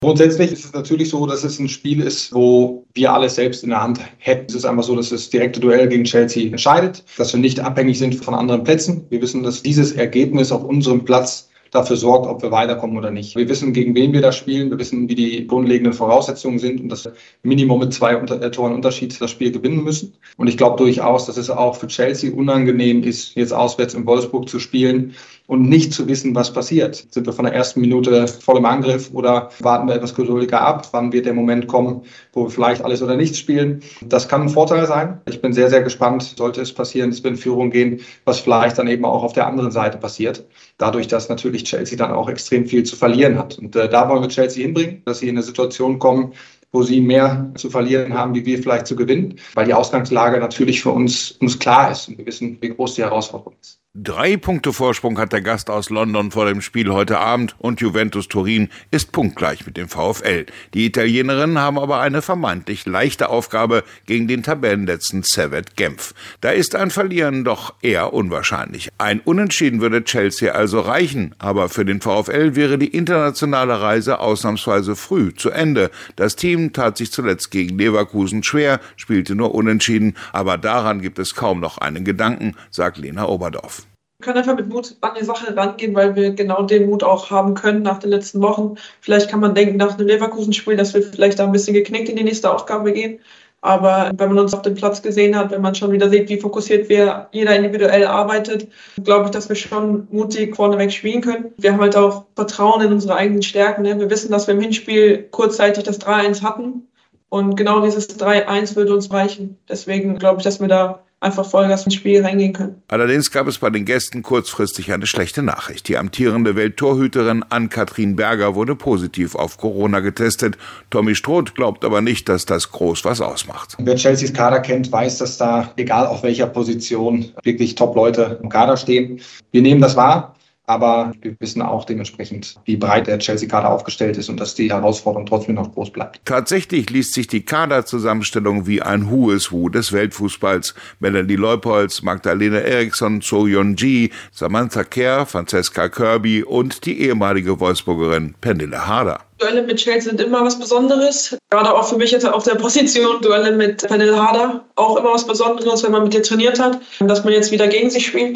Grundsätzlich ist es natürlich so, dass es ein Spiel ist, wo wir alles selbst in der Hand hätten. Es ist einfach so, dass das direkte Duell gegen Chelsea entscheidet, dass wir nicht abhängig sind von anderen Plätzen. Wir wissen, dass dieses Ergebnis auf unserem Platz dafür sorgt, ob wir weiterkommen oder nicht. Wir wissen, gegen wen wir da spielen. Wir wissen, wie die grundlegenden Voraussetzungen sind und dass wir Minimum mit 2 Toren Unterschied das Spiel gewinnen müssen. Und ich glaube durchaus, dass es auch für Chelsea unangenehm ist, jetzt auswärts in Wolfsburg zu spielen und nicht zu wissen, was passiert. Sind wir von der ersten Minute voll im Angriff oder warten wir etwas geduldiger ab? Wann wird der Moment kommen, wo wir vielleicht alles oder nichts spielen? Das kann ein Vorteil sein. Ich bin sehr, sehr gespannt, sollte es passieren, dass wir in Führung gehen, was vielleicht dann eben auch auf der anderen Seite passiert. Dadurch, dass natürlich Chelsea dann auch extrem viel zu verlieren hat. Und da wollen wir Chelsea hinbringen, dass sie in eine Situation kommen, wo sie mehr zu verlieren haben, wie wir vielleicht zu gewinnen, weil die Ausgangslage natürlich für uns klar ist und wir wissen, wie groß die Herausforderung ist. 3 Punkte Vorsprung hat der Gast aus London vor dem Spiel heute Abend und Juventus Turin ist punktgleich mit dem VfL. Die Italienerinnen haben aber eine vermeintlich leichte Aufgabe gegen den Tabellenletzten Servette Genf. Da ist ein Verlieren doch eher unwahrscheinlich. Ein Unentschieden würde Chelsea also reichen, aber für den VfL wäre die internationale Reise ausnahmsweise früh zu Ende. Das Team tat sich zuletzt gegen Leverkusen schwer, spielte nur unentschieden, aber daran gibt es kaum noch einen Gedanken, sagt Lena Oberdorf. Wir können einfach mit Mut an die Sache rangehen, weil wir genau den Mut auch haben können nach den letzten Wochen. Vielleicht kann man denken, nach einem Leverkusen-Spiel, dass wir vielleicht da ein bisschen geknickt in die nächste Aufgabe gehen. Aber wenn man uns auf dem Platz gesehen hat, wenn man schon wieder sieht, wie fokussiert jeder individuell arbeitet, glaube ich, dass wir schon mutig vorneweg spielen können. Wir haben halt auch Vertrauen in unsere eigenen Stärken. Wir wissen, dass wir im Hinspiel kurzzeitig das 3-1 hatten. Und genau dieses 3-1 würde uns reichen. Deswegen glaube ich, dass wir da einfach Vollgas ins Spiel reingehen können. Allerdings gab es bei den Gästen kurzfristig eine schlechte Nachricht. Die amtierende Welttorhüterin Ann-Kathrin Berger wurde positiv auf Corona getestet. Tommy Stroth glaubt aber nicht, dass das groß was ausmacht. Wer Chelseas Kader kennt, weiß, dass da, egal auf welcher Position, wirklich Top-Leute im Kader stehen. Wir nehmen das wahr. Aber wir wissen auch dementsprechend, wie breit der Chelsea-Kader aufgestellt ist und dass die Herausforderung trotzdem noch groß bleibt. Tatsächlich liest sich die Kaderzusammenstellung wie ein Who is Who des Weltfußballs. Melanie Leupolz, Magdalena Eriksson, So Yeon-ji, Samantha Kerr, Francesca Kirby und die ehemalige Wolfsburgerin Pernille Harder. Duelle mit Chelsea sind immer was Besonderes. Gerade auch für mich jetzt auf der Position Duelle mit Pernille Harder auch immer was Besonderes, wenn man mit ihr trainiert hat, dass man jetzt wieder gegen sie spielt.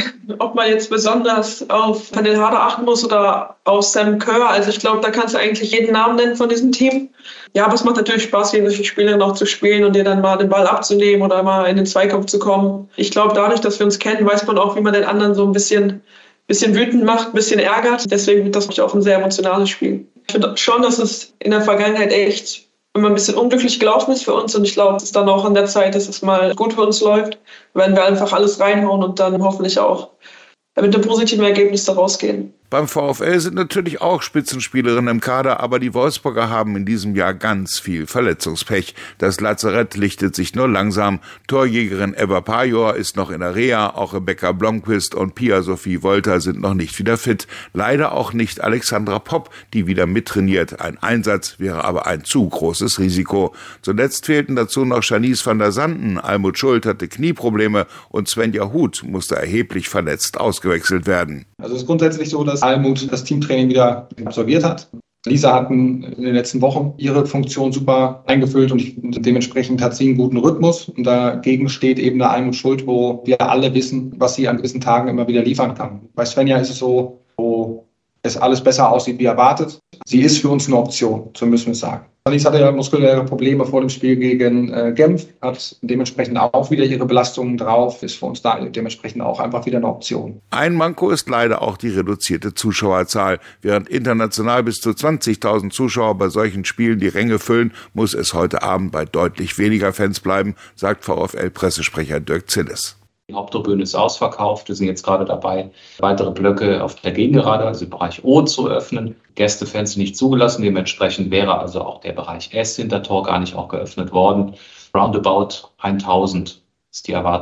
Ob man jetzt besonders auf Pernille Harder achten muss oder auf Sam Kerr. Also ich glaube, da kannst du eigentlich jeden Namen nennen von diesem Team. Ja, aber es macht natürlich Spaß, gegen solche Spieler noch zu spielen und dir dann mal den Ball abzunehmen oder mal in den Zweikampf zu kommen. Ich glaube, dadurch, dass wir uns kennen, weiß man auch, wie man den anderen so ein bisschen wütend macht, ein bisschen ärgert. Deswegen wird das auch ein sehr emotionales Spiel. Ich finde schon, dass es in der Vergangenheit echt immer ein bisschen unglücklich gelaufen ist für uns und ich glaube, es ist dann auch an der Zeit, dass es mal gut für uns läuft, wenn wir einfach alles reinhauen und dann hoffentlich auch mit einem positiven Ergebnis da rausgehen. Beim VfL sind natürlich auch Spitzenspielerinnen im Kader, aber die Wolfsburger haben in diesem Jahr ganz viel Verletzungspech. Das Lazarett lichtet sich nur langsam. Torjägerin Eva Pajor ist noch in der Reha, auch Rebecca Blomqvist und Pia-Sophie Wolter sind noch nicht wieder fit. Leider auch nicht Alexandra Popp, die wieder mittrainiert. Ein Einsatz wäre aber ein zu großes Risiko. Zuletzt fehlten dazu noch Janice van der Sanden, Almut Schuld hatte Knieprobleme und Svenja Huth musste erheblich verletzt ausgewechselt werden. Also es ist grundsätzlich so, dass Almut das Teamtraining wieder absolviert hat. Lisa hat in den letzten Wochen ihre Funktion super eingefüllt und dementsprechend hat sie einen guten Rhythmus. Und dagegen steht eben der Almut Schuld, wo wir alle wissen, was sie an gewissen Tagen immer wieder liefern kann. Bei Svenja ist es so, wo es alles besser aussieht wie erwartet. Sie ist für uns eine Option, so müssen wir es sagen. Alice hatte ja muskuläre Probleme vor dem Spiel gegen Genf, hat dementsprechend auch wieder ihre Belastungen drauf, ist für uns da dementsprechend auch einfach wieder eine Option. Ein Manko ist leider auch die reduzierte Zuschauerzahl. Während international bis zu 20.000 Zuschauer bei solchen Spielen die Ränge füllen, muss es heute Abend bei deutlich weniger Fans bleiben, sagt VfL-Pressesprecher Dirk Zilles. Die Haupttribüne ist ausverkauft. Wir sind jetzt gerade dabei, weitere Blöcke auf der Gegengerade, also im Bereich O, zu öffnen. Gästefans sind nicht zugelassen. Dementsprechend wäre also auch der Bereich S hinter Tor gar nicht auch geöffnet worden. Roundabout 1000 ist die Erwartung.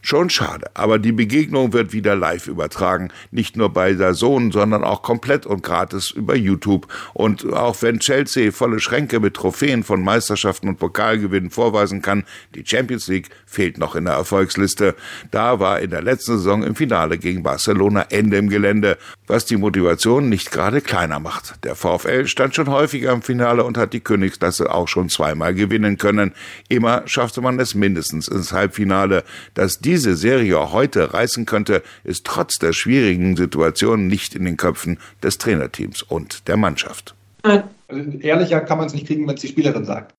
Schon schade, aber die Begegnung wird wieder live übertragen. Nicht nur bei DAZN, sondern auch komplett und gratis über YouTube. Und auch wenn Chelsea volle Schränke mit Trophäen von Meisterschaften und Pokalgewinnen vorweisen kann, die Champions League fehlt noch in der Erfolgsliste. Da war in der letzten Saison im Finale gegen Barcelona Ende im Gelände, was die Motivation nicht gerade kleiner macht. Der VfL stand schon häufiger im Finale und hat die Königsklasse auch schon zweimal gewinnen können. Immer schaffte man es mindestens ins Halbfinale. Dass diese Serie heute reißen könnte, ist trotz der schwierigen Situation nicht in den Köpfen des Trainerteams und der Mannschaft. Also ehrlicher kann man es nicht kriegen, wenn es die Spielerin sagt.